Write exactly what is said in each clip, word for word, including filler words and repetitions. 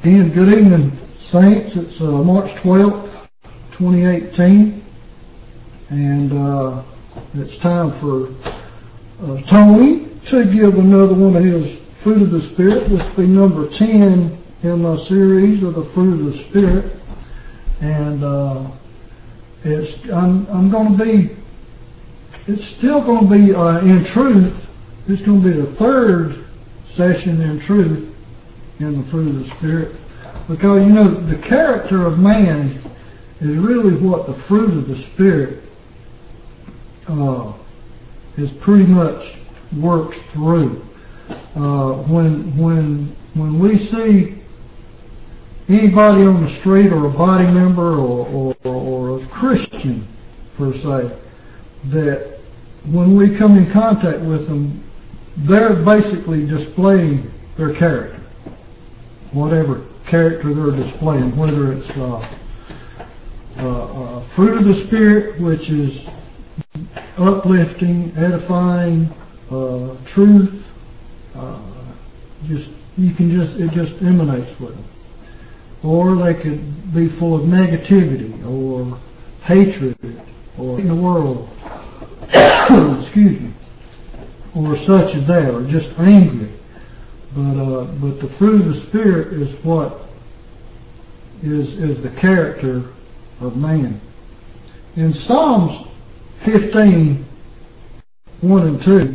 Again, good evening, Saints. It's uh, March twelfth, twenty eighteen, and uh, it's time for uh, Tony to give another one of his Fruit of the Spirit. This will be number ten in my series of the Fruit of the Spirit, and uh, it's I'm I'm going to be it's still going to be uh, in truth. It's going to be the third session in truth in the fruit of the Spirit, because you know the character of man is really what the fruit of the Spirit uh, is pretty much works through. Uh, when when when we see anybody on the street, or a body member, or, or, or a Christian per se, that when we come in contact with them, they're basically displaying their character. Whatever character they're displaying, whether it's uh, uh, uh, fruit of the Spirit, which is uplifting, edifying, uh, truth, uh, just you can just it just emanates with them, or they could be full of negativity or hatred or in the world, excuse me, or such as that, or just angry. But uh, but the fruit of the Spirit is what is is the character of man. In Psalms fifteen, one and two,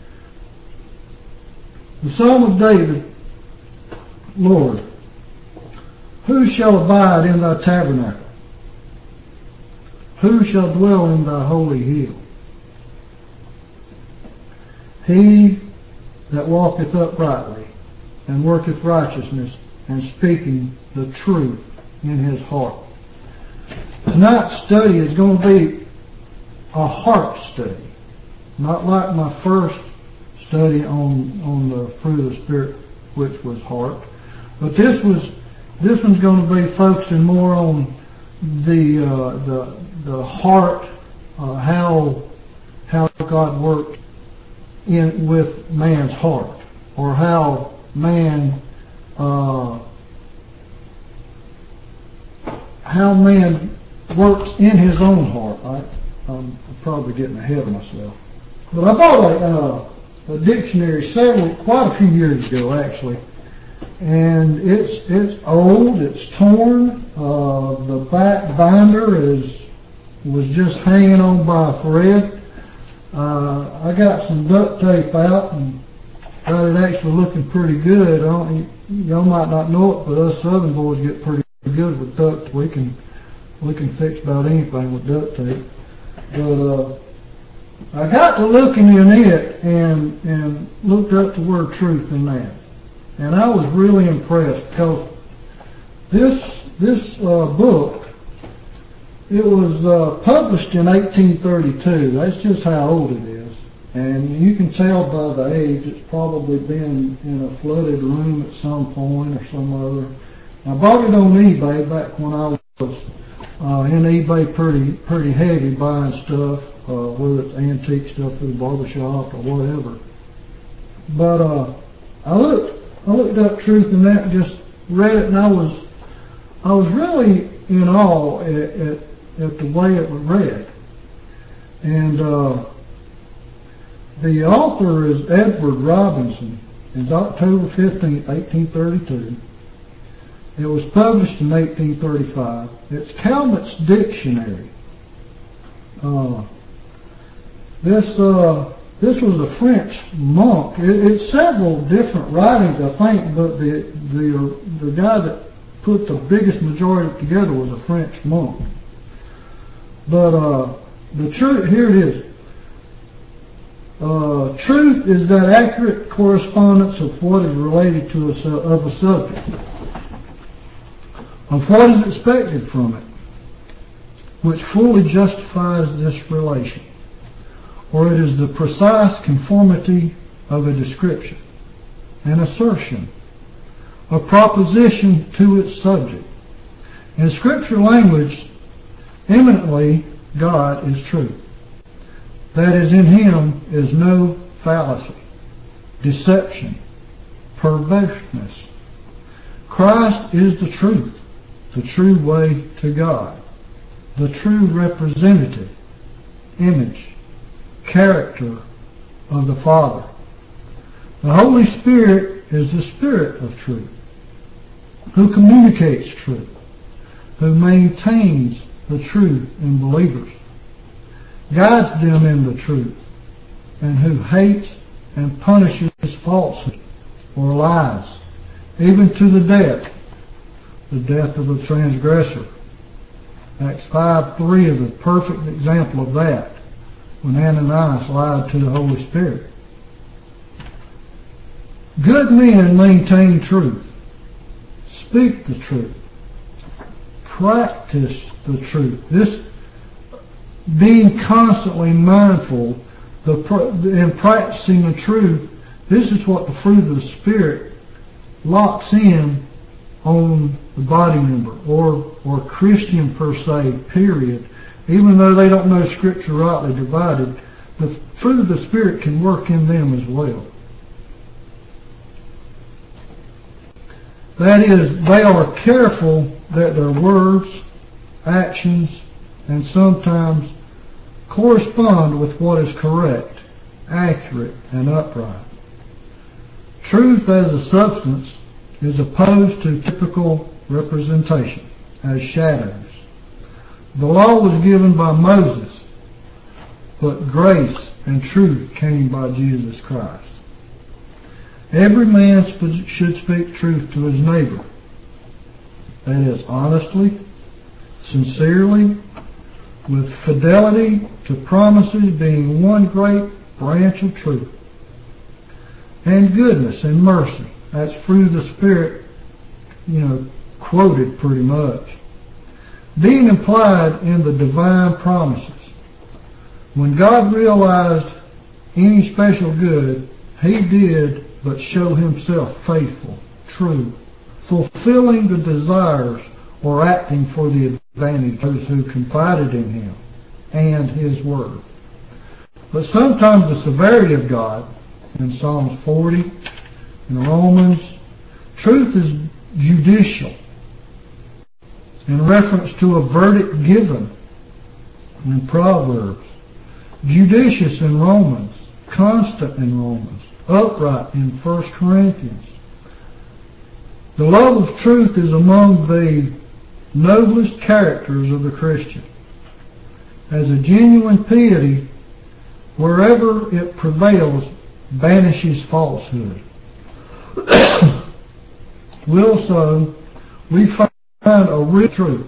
the Psalm of David, Lord, who shall abide in thy tabernacle? Who shall dwell in thy holy hill? He that walketh uprightly, and worketh righteousness, and speaking the truth in his heart. Tonight's study is going to be a heart study, not like my first study on on the fruit of the Spirit, which was heart. But this was this one's going to be focusing more on the uh, the the heart, uh, how how God worked in with man's heart, or how man uh, how man works in his own heart. I, I'm probably getting ahead of myself, but I bought a, uh, a dictionary several quite a few years ago actually, and it's it's old, it's torn. Uh, the back binder is was just hanging on by a thread. Uh, I got some duct tape out and got it actually looking pretty good. I don't, y'all might not know it, but us Southern boys get pretty good with duct tape. We can we can fix about anything with duct tape. But uh, I got to looking in it and and looked up the word truth in that, and I was really impressed, because this this uh, book, it was uh, published in eighteen thirty-two. That's just how old it is. And you can tell by the age, it's probably been in a flooded room at some point or some other. I bought it on eBay back when I was uh, in eBay pretty pretty heavy buying stuff, uh, whether it's antique stuff for the barbershop or whatever. But uh, I looked I looked up truth in that and just read it, and I was I was really in awe at, at at the way it was read. And uh, the author is Edward Robinson. It's October fifteenth, eighteen thirty-two. It was published in eighteen thirty-five. It's Calmet's Dictionary. Uh, this uh, this was a French monk. It, it's several different writings, I think, but the the the guy that put the biggest majority together was a French monk. But uh, the truth, here it is. Uh, truth is that accurate correspondence of what is related to a su- of a subject, of what is expected from it, which fully justifies this relation, or it is the precise conformity of a description, an assertion, a proposition to its subject. In Scripture language, eminently, God is truth. That is, in Him is no fallacy, deception, perverseness, Christ is the truth, the true way to God, the true representative, image, character of the Father. The Holy Spirit is the Spirit of truth, who communicates truth, who maintains the truth in believers, guides them in the truth, and who hates and punishes falsehood or lies, even to the death, the death of the transgressor. Acts five three is a perfect example of that, when Ananias lied to the Holy Spirit. Good men maintain truth, speak the truth, practice the truth. This being constantly mindful the, in practicing the truth, this is what the fruit of the Spirit locks in on the body member or or Christian per se, period. Even though they don't know Scripture rightly divided, the fruit of the Spirit can work in them as well. That is, they are careful that their words, actions, and sometimes correspond with what is correct, accurate, and upright. Truth as a substance is opposed to typical representation as shadows. The law was given by Moses, but grace and truth came by Jesus Christ. Every man should speak truth to his neighbor. That is, honestly, sincerely, with fidelity to promises being one great branch of truth. And goodness and mercy. That's fruit of the Spirit, you know, quoted pretty much. Being implied in the divine promises. When God realized any special good, He did but show Himself faithful, true, fulfilling the desires or acting for the advantage of those who confided in Him and His Word. But sometimes the severity of God, in Psalms forty, in Romans, truth is judicial, in reference to a verdict given in Proverbs, judicious in Romans, constant in Romans, upright in First Corinthians. The love of truth is among the noblest characters of the Christian. As a genuine piety, wherever it prevails, banishes falsehood. Will so we find a real truth.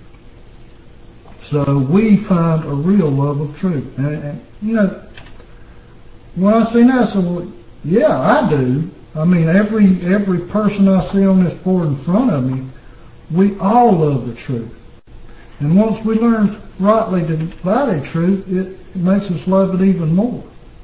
So we find a real love of truth. And, and you know, when I say that, so well, yeah, I do. I mean, every every person I see on this board in front of me, we all love the truth. And once we learn rightly to divide truth, it, it makes us love it even more.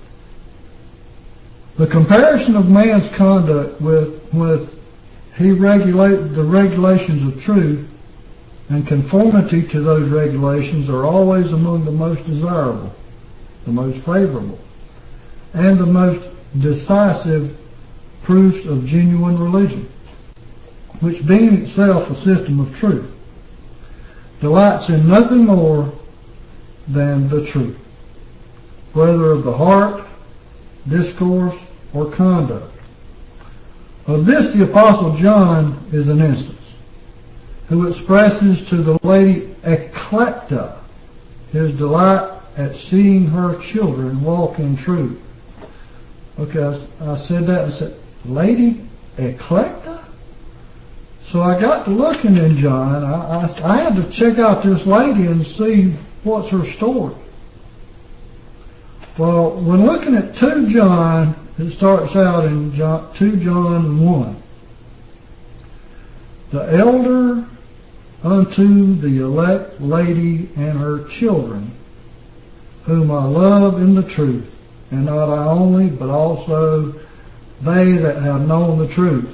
The comparison of man's conduct with with he regulate the regulations of truth and conformity to those regulations are always among the most desirable, the most favorable, and the most decisive proofs of genuine religion, which being itself a system of truth, delights in nothing more than the truth, whether of the heart, discourse, or conduct. Of this the Apostle John is an instance, who expresses to the lady Eclecta his delight at seeing her children walk in truth. Okay, I, I said that and said, Lady Eclecta? So I got to looking in John. I, I, I had to check out this lady and see what's her story. Well, when looking at two John, it starts out in John, two John one. The elder unto the elect lady and her children, whom I love in the truth, and not I only, but also they that have known the truth.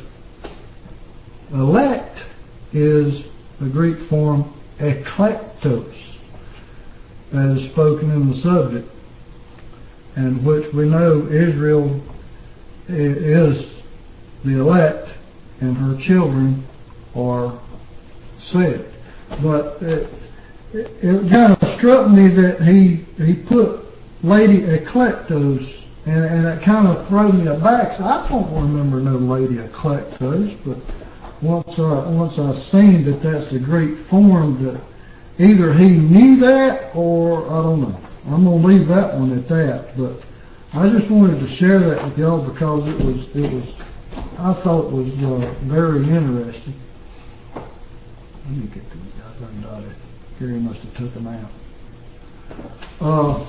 Elect is the Greek form eklektos, that is spoken in the subject, and which we know Israel is the elect and her children or said. But it, it, it kind of struck me that he he put Lady Eclectos, and, and it kind of threw me aback. So I don't remember no Lady Eclectos, but once I, once I seen that that's the Greek form, that either he knew that or I don't know. I'm gonna leave that one at that. But I just wanted to share that with y'all because it was it was I thought it was uh, very interesting. Let me get these guys undotted. Gary must have took them out. Uh,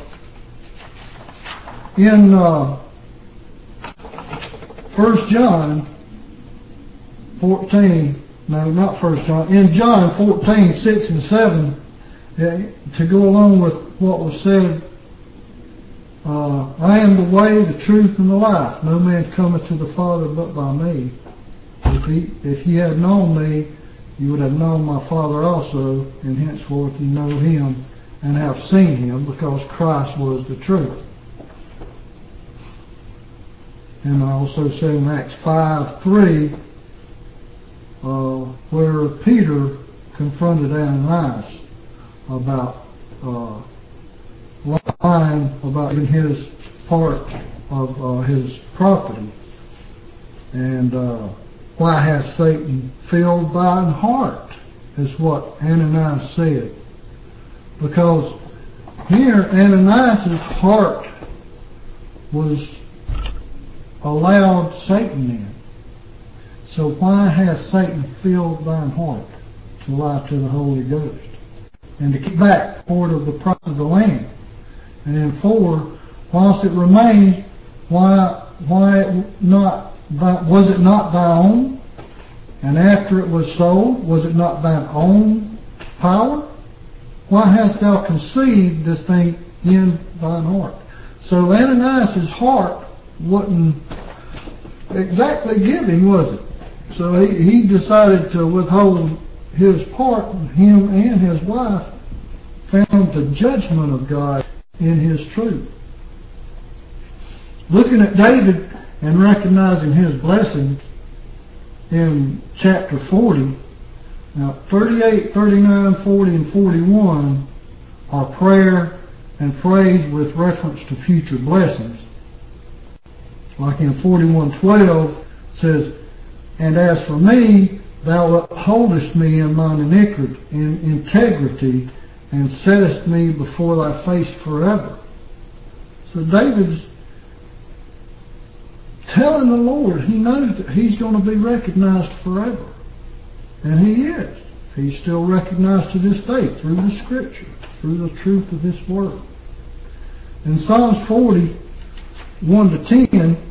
in uh, First John fourteen, no, not First John. In John fourteen, six and seven, uh, to go along with what was said, uh, I am the way, the truth, and the life. No man cometh to the Father but by me. If he, if ye had known me, you would have known my Father also, and henceforth you know him and have seen him, because Christ was the truth. And I also said in Acts five three, uh, where Peter confronted Ananias about uh, lying about his part of uh, his property. And uh, why has Satan filled thine heart, is what Ananias said. Because here Ananias' heart was allowed Satan in. So why has Satan filled thine heart to lie to the Holy Ghost and to keep back part of the price of the land? And then four, whilst it remained, why why it not was it not thy own? And after it was sold, was it not thine own power? Why hast thou conceived this thing in thine heart? So Ananias' heart wasn't exactly giving, was it? So he, he decided to withhold his part, and him and his wife found the judgment of God in his truth. Looking at David and recognizing his blessings in chapter forty, now thirty-eight, thirty-nine, forty, and forty-one are prayer and praise with reference to future blessings. Like in forty-one twelve says, and as for me, thou upholdest me in mine iniquity, in integrity, and settest me before thy face forever. So David's telling the Lord he knows that he's going to be recognized forever. And he is. He's still recognized to this day through the Scripture, through the truth of this Word. In Psalms forty, one to ten,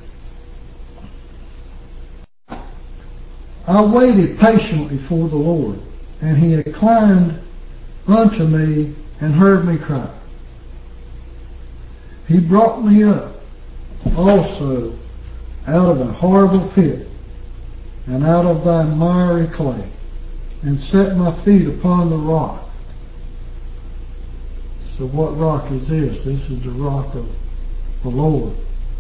I waited patiently for the Lord, and he inclined unto me and heard me cry. He brought me up also out of a horrible pit, and out of thy miry clay, and set my feet upon the rock. So what rock is this? This is the rock of the Lord.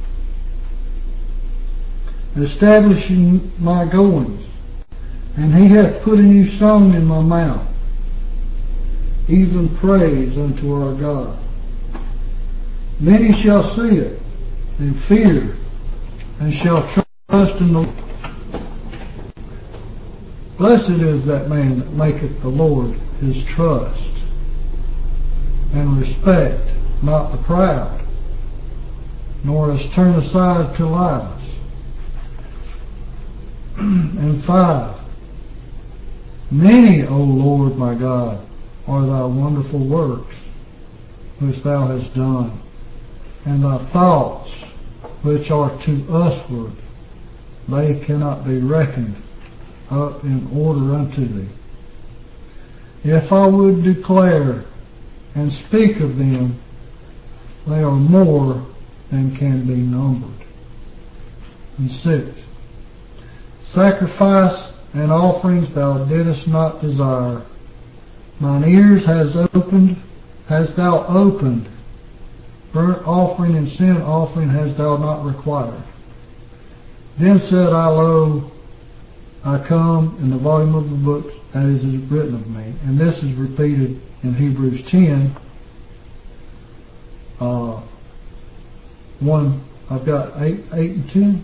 Establishing my goings, and he hath put a new song in my mouth, even praise unto our God. Many shall see it, and fear, and shall trust in the Lord. Blessed is that man that maketh the Lord his trust, and respect not the proud, nor is turned aside to lies. And five, many, O Lord my God, are thy wonderful works which thou hast done, and thy thoughts which are to usward, they cannot be reckoned up in order unto thee. If I would declare and speak of them, they are more than can be numbered. And six, sacrifice and offerings thou didst not desire. Mine ears has opened, hast thou opened. Burnt offering and sin offering hast thou not required. Then said I, lo, I come in the volume of the book that is written of me. And this is repeated in Hebrews ten. Uh, one, I've got eight, eight and ten.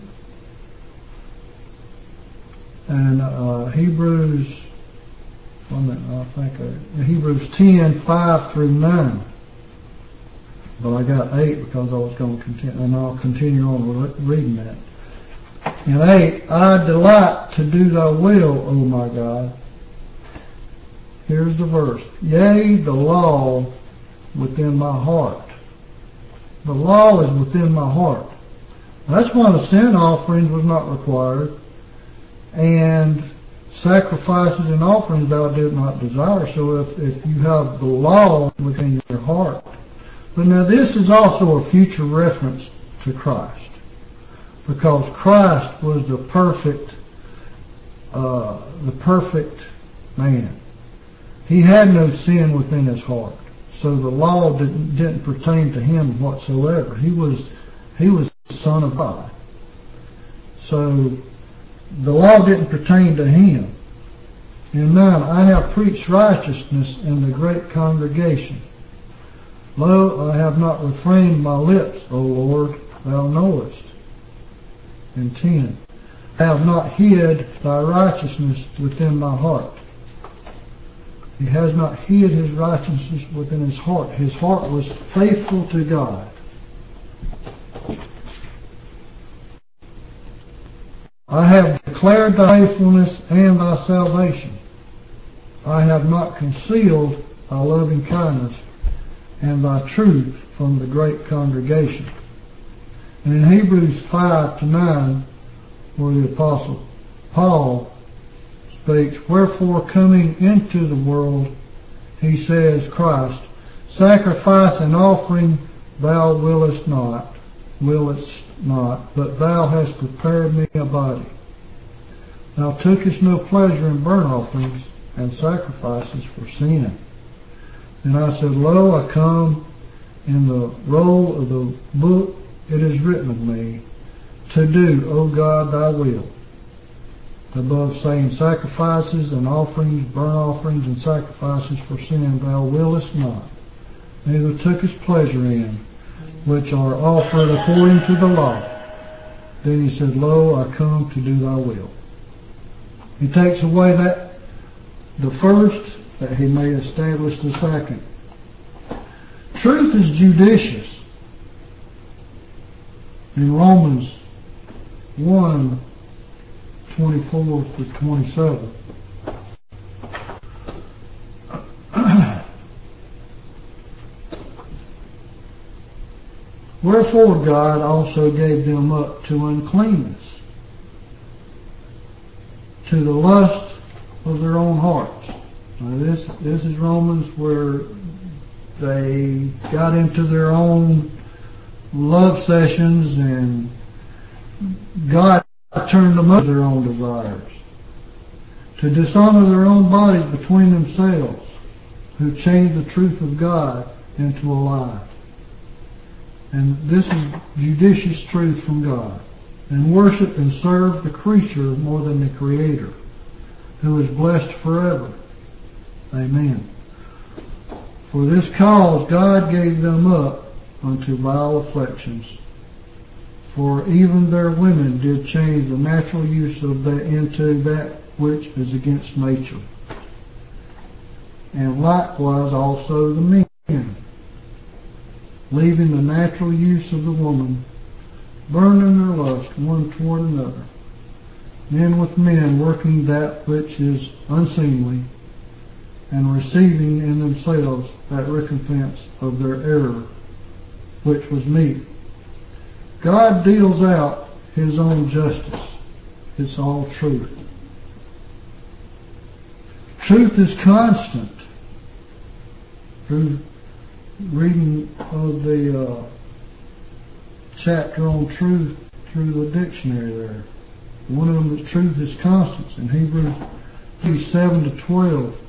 And uh, Hebrews, one minute, I think uh, Hebrews ten, five through nine. But I got eight because I was going to continue, and I'll continue on re- reading that. In eight, I delight to do thy will, O my God. Here's the verse. Yea, the law within my heart. The law is within my heart. That's why the sin offering was not required, and sacrifices and offerings thou did not desire. So if, if you have the law within your heart. But now this is also a future reference to Christ, because Christ was the perfect, uh, the perfect man. He had no sin within his heart, so the law didn't didn't pertain to him whatsoever. He was he was the Son of God, so the law didn't pertain to him. In nine, I have preached righteousness in the great congregation. Lo, I have not refrained my lips, O Lord, thou knowest. In ten, I have not hid thy righteousness within my heart. He has not hid his righteousness within his heart. His heart was faithful to God. I have declared thy faithfulness and thy salvation. I have not concealed thy loving kindness and thy truth from the great congregation. And in Hebrews five to nine, where the Apostle Paul speaks, wherefore coming into the world, he says, Christ, sacrifice and offering thou willest not, willest not, but thou hast prepared me a body. Thou tookest no pleasure in burnt offerings and sacrifices for sin. And I said, Lo, I come, in the roll of the book it is written of me, to do, O God, thy will. Above saying sacrifices and offerings, burnt offerings and sacrifices for sin thou willest not, neither tookest pleasure in, which are offered according to the law. Then he said, Lo, I come to do thy will. He takes away that, the first, that he may establish the second. Truth is judicious. In Romans one, twenty-four to twenty-seven. Wherefore God also gave them up to uncleanness, to the lust of their own hearts. Now this, this is Romans, where they got into their own love sessions and God turned them over to their own desires, to dishonor their own bodies between themselves, who changed the truth of God into a lie. And this is judicious truth from God. And worship and serve the creature more than the Creator, who is blessed forever. Amen. For this cause God gave them up unto vile afflictions. For even their women did change the natural use of that into that which is against nature. And likewise also the men, leaving the natural use of the woman, burning their lust one toward another, men with men working that which is unseemly, and receiving in themselves that recompense of their error, which was meet. God deals out his own justice. It's all truth. Truth is constant. Through reading of the uh, chapter on truth through the dictionary there, one of them is truth is constant. In Hebrews seven to twelve,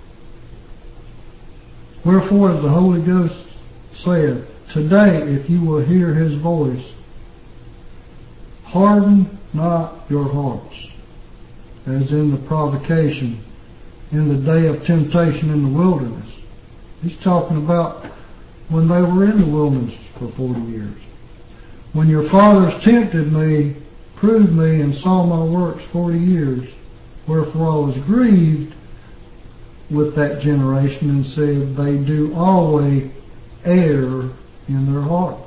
wherefore the Holy Ghost saith, today if you will hear his voice, harden not your hearts, as in the provocation in the day of temptation in the wilderness. He's talking about when they were in the wilderness for forty years. When your fathers tempted me, proved me, and saw my works forty years, wherefore I was grieved with that generation and said, they do always err in their heart.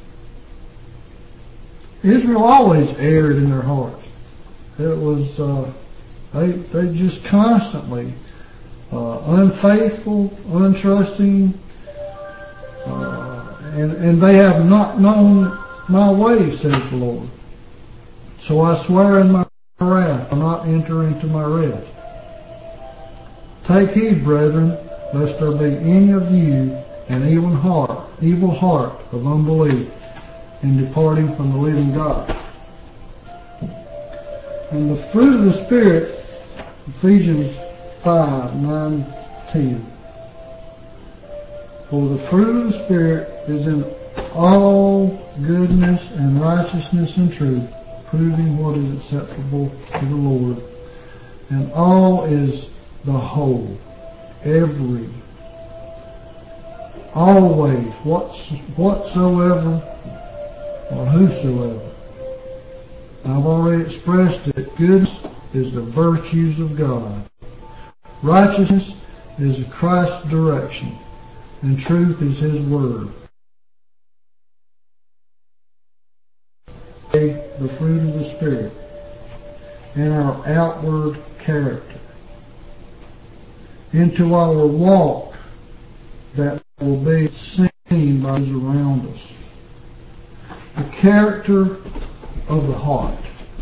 Israel always erred in their hearts. It was, uh, they, they just constantly, uh, unfaithful, untrusting, uh, and, and they have not known my ways, says the Lord. So I swear in my wrath, I'll not enter into my rest. Take heed, brethren, lest there be any of you an evil heart, evil heart of unbelief in departing from the living God. And the fruit of the Spirit, Ephesians five, nine, ten. For the fruit of the Spirit is in all goodness and righteousness and truth, proving what is acceptable to the Lord. And all is the whole, every, always, what's, whatsoever, or whosoever. I've already expressed it. Goodness is the virtues of God. Righteousness is Christ's direction, and truth is His word. The fruit of the Spirit in our outward character, into our walk that will be seen by those around us. The character of the heart.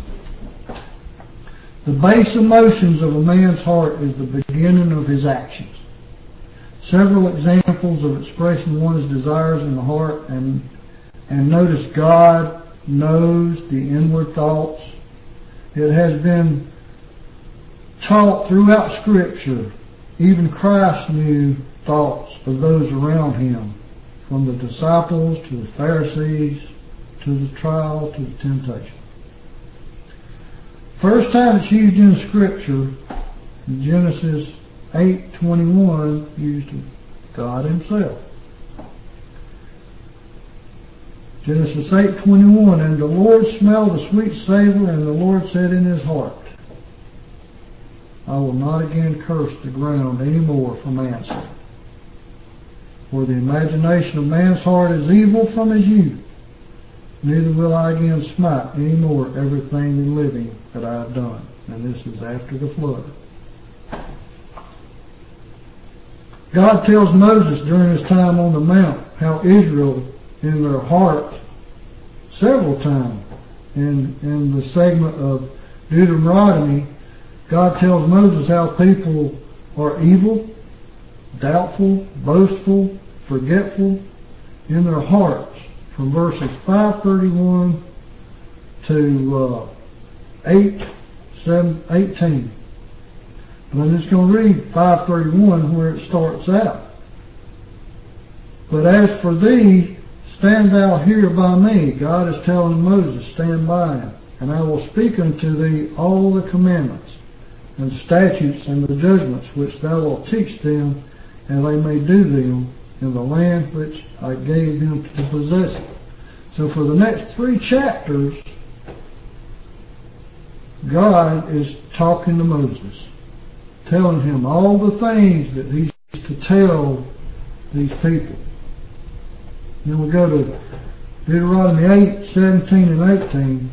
The base emotions of a man's heart is the beginning of his actions. Several examples of expressing one's desires in the heart, and and notice God knows the inward thoughts. It has been taught throughout Scripture. Even Christ knew thoughts of those around Him, from the disciples to the Pharisees, to the trial, to the temptation. First time it's used in Scripture, in Genesis eight twenty-one, used of God Himself. Genesis eight twenty-one, and the Lord smelled a sweet savor, and the Lord said in His heart, I will not again curse the ground any more for man's sake. For the imagination of man's heart is evil from his youth. Neither will I again smite any more everything living that I have done. And this is after the flood. God tells Moses during his time on the mount how Israel in their hearts several times in, in the segment of Deuteronomy, God tells Moses how people are evil, doubtful, boastful, forgetful in their hearts, from verses five thirty-one to uh, eight, seven, eighteen. But I'm just going to read five thirty-one where it starts out. But as for thee, stand thou here by me. God is telling Moses, stand by him. And I will speak unto thee all the commandments and statutes and the judgments which thou wilt teach them, and they may do them in the land which I gave them to possess it. So for the next three chapters, God is talking to Moses, telling him all the things that he's to tell these people. Then we go to Deuteronomy eight, seventeen and eighteen.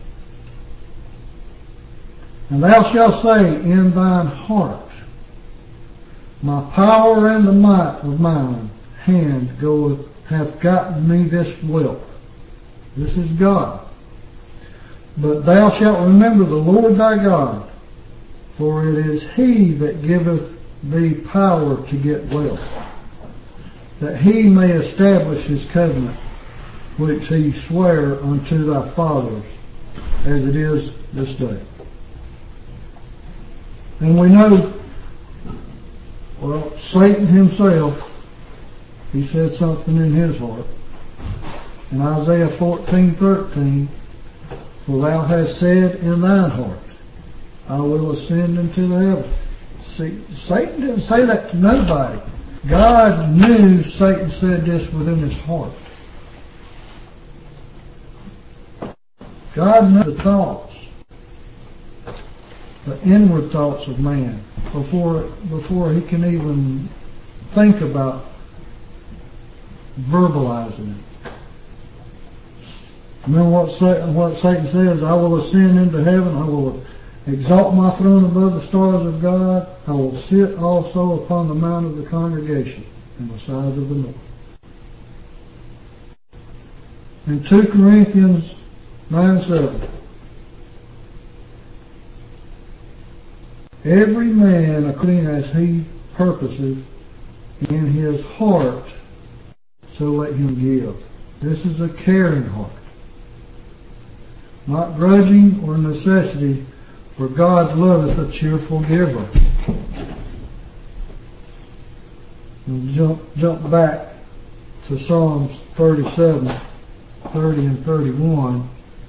And thou shalt say in thine heart, my power and the might of mine hand goeth, hath gotten me this wealth. This is God. But thou shalt remember the Lord thy God, for it is He that giveth thee power to get wealth, that He may establish His covenant, which He sware unto thy fathers, as it is this day. And we know, well, Satan himself, he said something in his heart. In Isaiah fourteen thirteen, for thou hast said in thine heart, I will ascend into the heaven. See, Satan didn't say that to nobody. God knew Satan said this within his heart. God knew the thoughts, the inward thoughts of man before before he can even think about verbalizing it. Remember what Satan, what Satan says, I will ascend into heaven, I will exalt my throne above the stars of God, I will sit also upon the mount of the congregation in the sides of the north. In two Corinthians nine seven, every man according as he purposeth in his heart, so let him give. This is a caring heart, not grudging or necessity, for God loveth a cheerful giver. And jump, jump back to Psalms thirty-seven, thirty and thirty-one.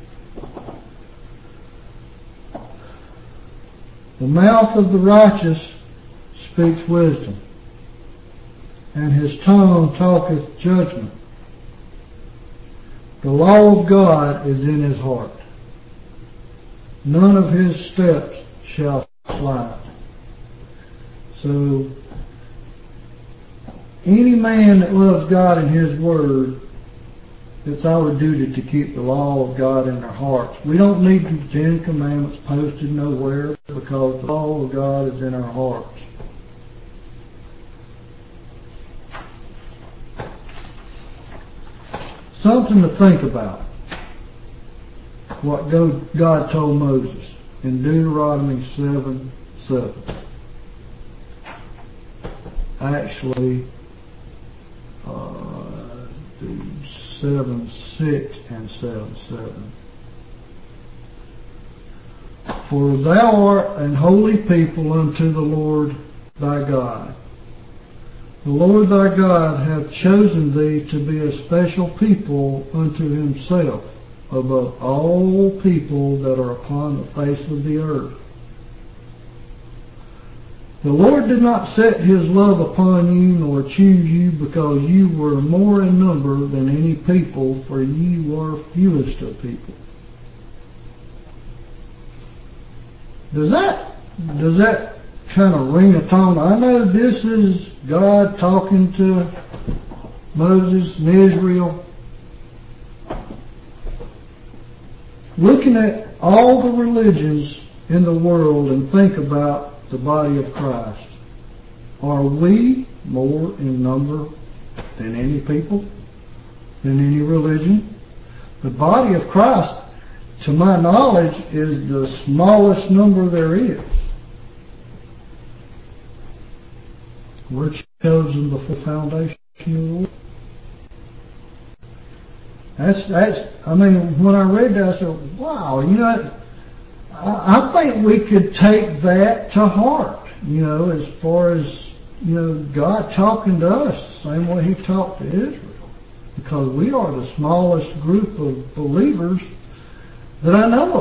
The mouth of the righteous speaks wisdom, and his tongue talketh judgment. The law of God is in his heart. None of his steps shall slide. So, any man that loves God and his word, it's our duty to keep the law of God in our hearts. We don't need the Ten Commandments posted nowhere, because the law of God is in our hearts. Something to think about. What God told Moses in Deuteronomy seven seven. Actually, uh, seven six and seven seven. For thou art an holy people unto the Lord thy God. The Lord thy God hath chosen thee to be a special people unto himself, above all people that are upon the face of the earth. The Lord did not set his love upon you, nor choose you, because you were more in number than any people, for ye were fewest of people. Does that, does that kind of ring a tone? I know this is God talking to Moses and Israel. Looking at all the religions in the world and think about the body of Christ. Are we more in number than any people? Than any religion? The body of Christ, to my knowledge, is the smallest number there is. We're chosen before the foundation of the world. That's, that's, I mean, when I read that, I said, wow, you know, I, I think we could take that to heart, you know, as far as, you know, God talking to us the same way he talked to Israel. Because we are the smallest group of believers that I know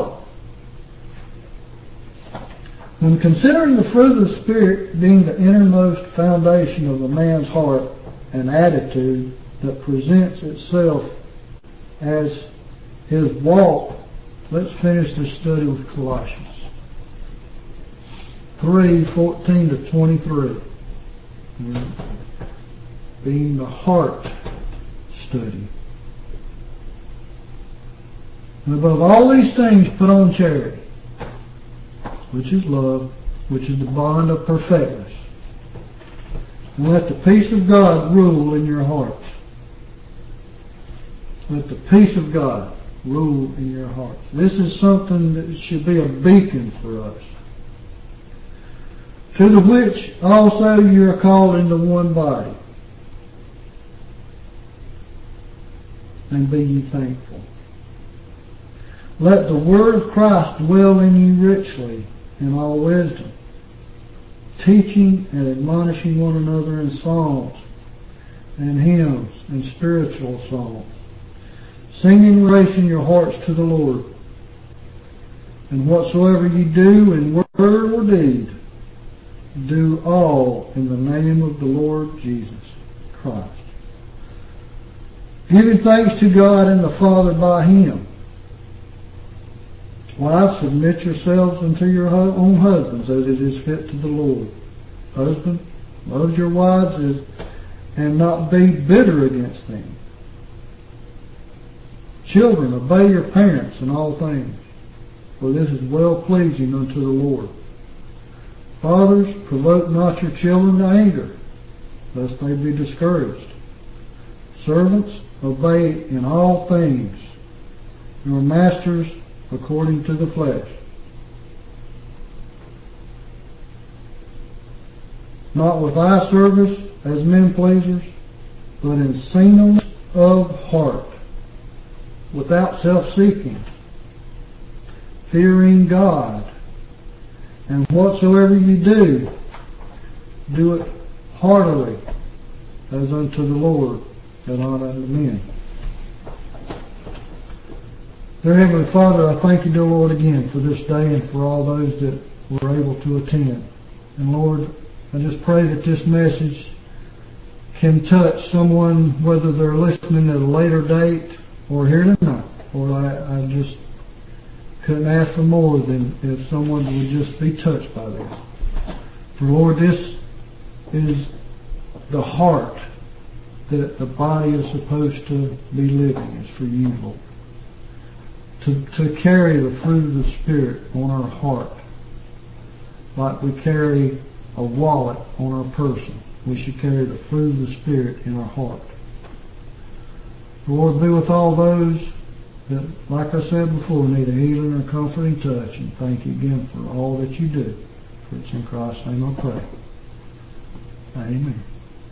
of. When considering the fruit of the Spirit being the innermost foundation of a man's heart and attitude that presents itself as his walk, let's finish this study with Colossians three fourteen to twenty-three. Being the heart study. And above all these things put on charity, which is love, which is the bond of perfectness. And let the peace of God rule in your hearts. Let the peace of God rule in your hearts. This is something that should be a beacon for us. To the which also you are called into one body. And be ye thankful. Let the word of Christ dwell in you richly in all wisdom, teaching and admonishing one another in psalms and hymns and spiritual songs, singing grace in your hearts to the Lord. And whatsoever ye do in word word or deed, do all in the name of the Lord Jesus Christ, giving thanks to God and the Father by Him. Wives, submit yourselves unto your own husbands as it is fit to the Lord. Husband, love your wives as, and not be bitter against them. Children, obey your parents in all things, for this is well pleasing unto the Lord. Fathers, provoke not your children to anger, lest they be discouraged. Servants, obey in all things your masters according to the flesh, not with eye service as men pleasers, but in singleness of heart, without self-seeking, fearing God. And whatsoever you do, do it heartily, as unto the Lord, and not unto men. Dear Heavenly Father, I thank you, dear Lord, again for this day and for all those that were able to attend. And Lord, I just pray that this message can touch someone, whether they're listening at a later date or here tonight. Lord, I, I just couldn't ask for more than if someone would just be touched by this. For Lord, this is the heart that the body is supposed to be living, is for you, Lord. To, to carry the fruit of the Spirit on our heart, like we carry a wallet on our person. We should carry the fruit of the Spirit in our heart. Lord, be with all those that, like I said before, need a healing or comforting touch, and thank you again for all that you do. For it's in Christ's name I pray. Amen.